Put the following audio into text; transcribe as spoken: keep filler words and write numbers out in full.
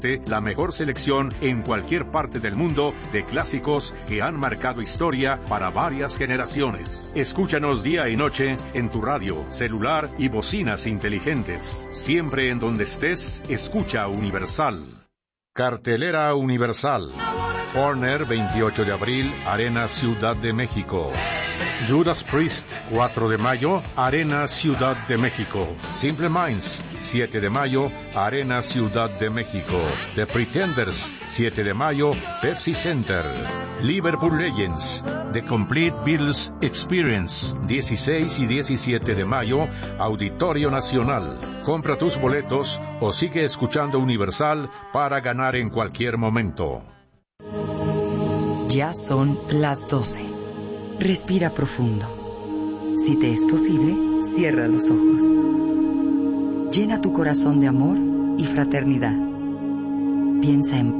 La mejor selección en cualquier parte del mundo de clásicos que han marcado historia para varias generaciones. Escúchanos día y noche en tu radio, celular y bocinas inteligentes. Siempre en donde estés, escucha Universal. Cartelera Universal. Foreigner, veintiocho de abril, Arena Ciudad de México. Judas Priest, cuatro de mayo, Arena Ciudad de México. Simple Minds, siete de mayo, Arena Ciudad de México. The Pretenders, siete de mayo, Pepsi Center. Liverpool Legends, The Complete Beatles Experience, dieciséis y diecisiete de mayo, Auditorio Nacional. Compra tus boletos o sigue escuchando Universal para ganar en cualquier momento. Ya son las doce. Respira profundo. Si te es posible, cierra los ojos. Llena tu corazón de amor y fraternidad. Piensa en